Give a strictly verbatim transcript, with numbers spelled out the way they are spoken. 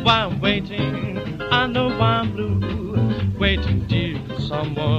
why I'm waiting. I know why I'm blue. Waiting, dear, for someone.